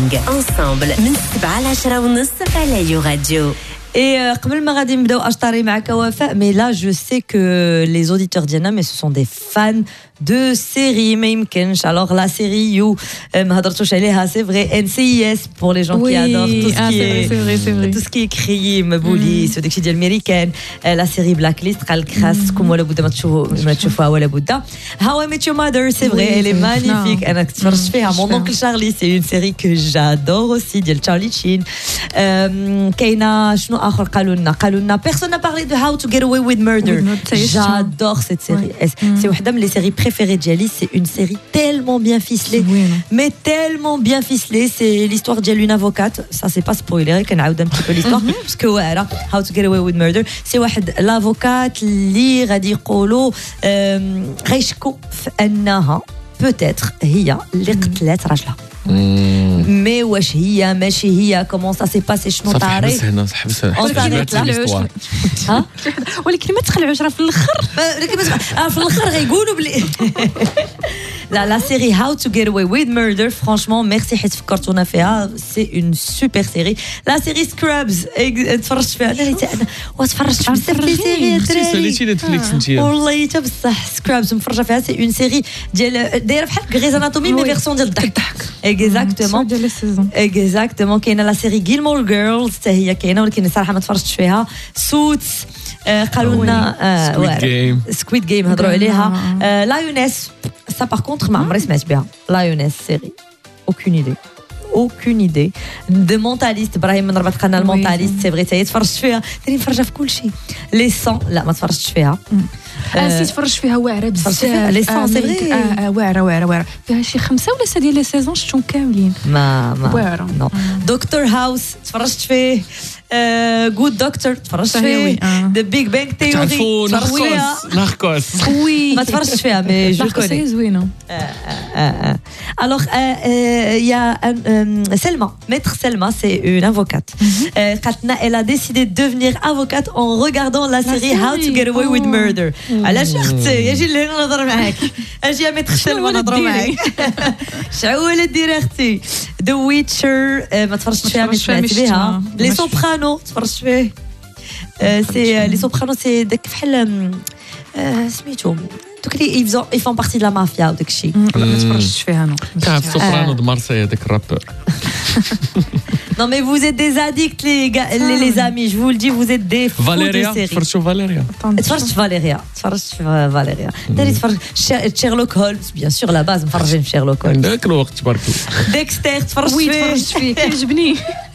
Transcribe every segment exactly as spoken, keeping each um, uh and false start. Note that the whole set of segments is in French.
ensemble من سبعة لعشرة ونص على يو راديو. Et euh, قبل ما غادي نبداو اشطاري معك وفاء, mais là je sais que les auditeurs ديالنا mais ce sont des fans de séries ما يمكنش. Alors la série you ما هضرتوش عليها, c'est vrai, N C I S pour les gens oui. qui adorent tout ce ah, qui c'est est vrai, c'est vrai, c'est vrai. tout ce qui est crime بوليس وداكشي ديال الميريكان, la série Blacklist قال لك خاصكم ولا بد ما تشوفوا ما تشوفوها ولا بد. How I Met Your Mother, c'est vrai, oui, elle est magnifique. انا كنت تفرجت فيها. Mon oncle Charlie, c'est une série que j'adore aussi ديال تشارلي تشين. كاينه شنو اخر قالوا لنا قالوا لنا personne n'a parlé de How to Get Away with Murder. J'adore cette série. Ouais. C'est واحده من les séries préférées ديالي. C'est une série tellement bien ficelée, oui, mais tellement bien ficelée. C'est l'histoire d'une avocate. Ça c'est pas spoiler, كنعاود un petit peu l'histoire parce que voilà, How to Get Away with Murder, c'est واحد l'avocate اللي غادي يقولوا غيشكوا في انها peut-être هي اللي قتلت راجلها. مي واش هي ماشي هي, كومون سا سي باسي, شنو طاري؟ حبس هنا حبس هنا ها ولكن ما تخلعوش راه في الاخر ولكن في الاخر غيقولوا بلي لا لا série How to Get Away with Murder, franchement merci حيت فكرتونا فيها. c'est une super série. la série Scrubs تفرجت فيها انا انا وتفرجت بزاف لي سيري ساليتي نتفليكس انت والله حتى بصح. Scrubs مفرجه فيها, c'est une série ديال دايره بحال غريز اناتومي مي فيرسون ديال الضحك. exactement exactement. كاينه la série Gilmore Girls حتى هي كاينه, ولكن صراحه ما تفرجتش فيها. Suits قالوا لنا سكويد جيم هضروا عليها. لايونيس ça par contre ما عمري سمعت بها. لايونيس série aucune idée aucune idée. de Mentalist, ابراهيم من ربط قناه المونتاليست, سي فري تاهي تفرجت فيها. ثاني مفرجه في كل شيء. لي سون لا ما تفرجتش فيها. اه سي تفرجت فيها واعره بزاف. لي سون سي فري اه واعره واعره واعره فيها شي خمسه ولا سته ديال لي سيزون شفتهم كاملين. ما ما واعره. نو دكتور هاوس تفرجت فيه. جود دكتور تفرجت فيه. ذا بيج بانج تيوري تفرجت فيها. ناركوس وي ما تفرجتش فيها مي جو كوني. زوينه. alors il y a Selma, maître Selma, c'est une avocate. قالت لنا elle a décidé de devenir avocate en regardant la série How to Get Away with Murder. علاش اختي اجي لهنا نهضر معاك, اجي يا ميتر سلمى نهضر معاك. شعوله ديري اختي. ذا ويتشر ما تفرجتش فيها, مش سمعت بها. لي سوبرانو تفرجت فيه. سي لي سوبرانو سي داك بحال سميتو دوك اللي يفزو يفون بارتي د لا مافيا وداك الشيء. لا ما تفرجتش فيها انا. كان سوبرانو د مارسيل هذاك الرابور. Non mais vous êtes des addicts les gars, les, les amis, je vous le dis, vous êtes des fous Valéria, de séries. تفرجتوا فاليريا. تفرجت فاليريا تفرجت فاليريا. ثاني تفرجت شيرلوك هولمز, بيان سور لا باز مفرجين في شيرلوك هولمز. ذاك الوقت تبارك الله. ديكستر تفرجت فيه. وي تفرجت فيه كيعجبني.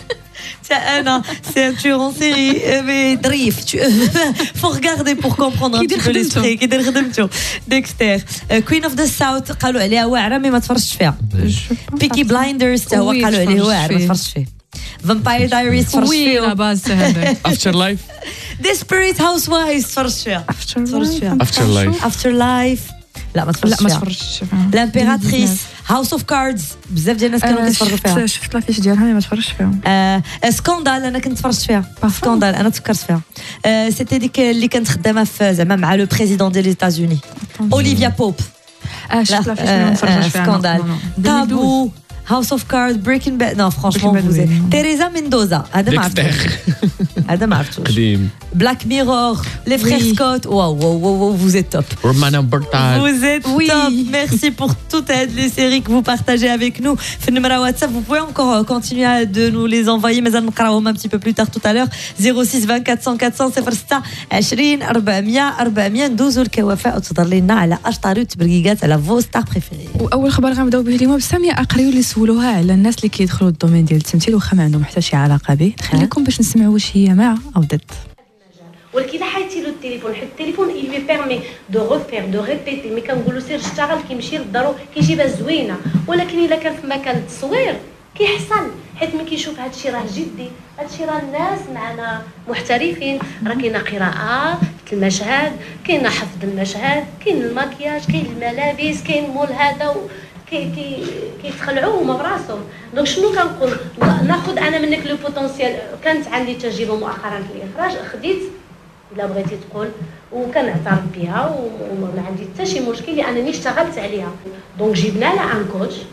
أنا c'est un tueur en série mais ظريف. faut regarder pour comprendre un petit peu l'esprit كيدير خدمته. ديكستر. Queen of the South قالوا عليها واعره مي ما تفرجتش فيها. بيكي بلايندرز حتى هو قالوا عليه واعر ما تفرجتش فيه. Vampire Diaries تفرجت فيه. وي لا باز هذا. After Life. Desperate Housewives تفرجت فيها. تفرجت فيها. After Life. After Life لا ما تفرجتش لا فيها. ما تفرجتش فيها. لامبيراتريس House of Cards بزاف ديال الناس كانوا كيتفرجوا فيها. شفت لافيش ديالها ما تفرجتش فيها. سكاندال انا كنت تفرجت فيها. سكاندال انا تفكرت فيها. سيتي ديك اللي كانت خدامه في زعما مع لو بريزيدون دي ليتازوني اوليفيا بوب. اه شفت لافيش ما تفرجتش فيها. سكاندال تابو House of Cards, Breaking Bad. Non, franchement, vous êtes... Teresa Mendoza. هذا ما عرفتوش. هذا ما عرفتوش. قديم. Black Mirror, les frères Scott. Waouh, waouh, waouh, vous êtes top. Romana Bertal. Vous êtes oui. top. Merci pour toutes les séries que vous partagez avec nous. في النمرة WhatsApp, vous pouvez encore continuer de nous les envoyer, mais on نقراهم un petit peu plus tard tout à l'heure. zéro six vingt-quatre cent quatre cents صفر ستة عشرين أربعمية أربعمية ندوزوا الكوافة وتظهر لنا على اشطاري وتبرقيقات على فو ستار بريفيري. واول خبر غنبداو به اليوم بساميه اقريو اللي سولوها على الناس اللي كيدخلوا الدومين ديال التمثيل واخا ما عندهم حتى شي علاقه به. نخليكم باش نسمعوا واش هي مع او ضد. ولكن الا حيدتي له التليفون حيت التليفون il lui permet de refaire de répéter مي كنقولوا سير اشتغل كيمشي للدار كيجيبها زوينه. ولكن الا كان في مكان التصوير كيحصل حيت ملي كيشوف هذا الشيء راه جدي. هذا الشيء راه الناس معنا محترفين. راه كاينه قراءه في المشهد, كاينه حفظ المشهد, كاين الماكياج, كاين الملابس, كاين مول هذا كي كي كيتخلعوا هما براسهم. دونك شنو كنقول ناخذ انا منك لو بوتونسيال. كانت عندي تجربه مؤخرا في الاخراج, خديت الا بغيتي تقول وكنعترف بها وما عندي حتى شي مشكل لانني اشتغلت عليها. دونك جبنا لها ان كوتش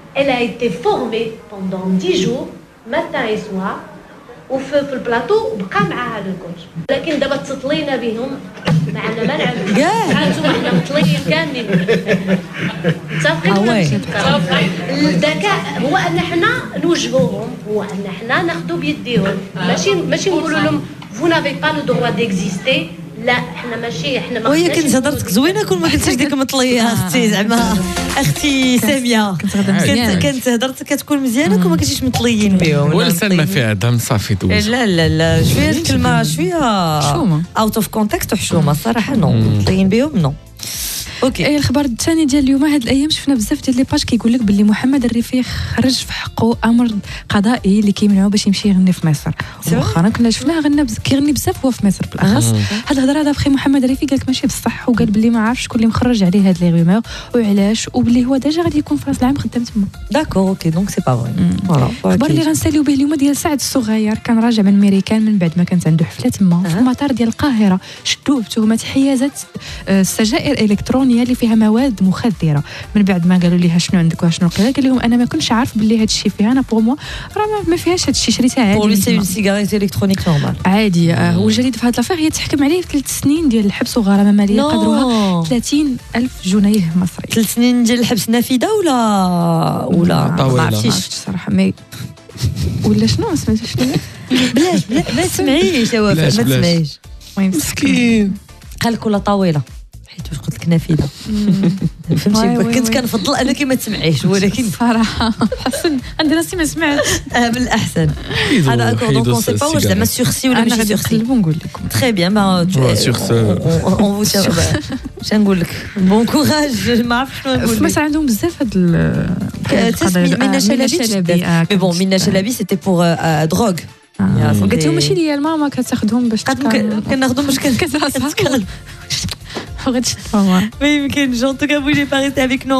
elle a été formée pendant dix jours matin et soir وفي في البلاطو بقى معاها لو كوتش لكن دابا تطلينا بهم معنا ما نعرفش كاع انتم حنا مطليين كاملين متفقين الذكاء هو ان حنا نوجهوهم هو ان حنا ناخذوا بيديهم ماشي ماشي نقولوا لهم vous n'avez pas le droit d'exister لا حنا ماشي حنا ما وهي كنت هضرتك زوينه كل ما قلتيش ديك مطليه اختي زعما اختي ساميه كنت كنت هضرتك كتكون مزيانه كل ما كنتيش مطليين بهم واللسان ما فيها دم صافي دوز لا لا لا شويه الكلمه شويه اوت اوف كونتكست وحشومه الصراحه نو مطليين بهم نو اوكي. اي الخبر الثاني ديال اليوم هاد الايام شفنا بزاف ديال لي باج كيقول لك باللي محمد الريفي خرج في حقه امر قضائي اللي كيمنعو باش يمشي يغني في مصر. واخا كنا شفناه غنى بز... كيغني بزاف هو في مصر بالاخص. هاد الهضره هذا بخي محمد الريفي قال لك ماشي بصح وقال باللي ما عارفش شكون اللي مخرج عليه هاد لي رومور وعلاش وباللي هو ديجا غادي يكون في راس العام خدام تما. داكور اوكي دونك سي با فري. فوالا الخبر اللي غنساليو به اليوم ديال سعد الصغير كان راجع من ميريكان من بعد ما كانت عنده حفله تما في المطار ديال القاهره شدوه بتهمه حيازه السجائر الالكترونيه اللي فيها مواد مخدره. من بعد ما قالوا ليها شنو عندك وشنو قال قال لهم انا ما كنتش عارف باللي هذا الشيء فيها انا بور موا راه ما فيهاش هذا الشيء شريتها عادي بور سي اون سيغاريت الكترونيك نورمال عادي. آه والجديد في هذا لافير هي تحكم عليه ثلاث سنين ديال الحبس وغرامه ماليه قدرها ثلاثين ألف جنيه مصري. ثلاث سنين ديال الحبس نافذه ولا ولا ما عرفتش صراحه مي ولا شنو ما سمعتش شنو بلاش بلاش ما تسمعيش يا وفاء ما تسمعيش مسكين قال لك ولا طويله حيت واش قلت لك نافذه فهمتي كنت كنفضل انك ما تسمعيش ولكن صراحه حسن عندي راسي ما سمعتش من الاحسن هذا اكور دونك اون سي با واش زعما سورسي ولا ماشي سورسي نقول لكم تري بيان با اون فو واش نقول لك بون كوراج ما عرفتش شنو نقول مثلا عندهم بزاف هاد تسمي منى شلبي مي بون منى شلبي سيتي بور دروغ قلت لهم ماشي ديال ماما كتاخذهم باش كناخذهم باش كنكسر راسها ما يمكنش. En tout cas, vous, j'ai pas resté avec nous.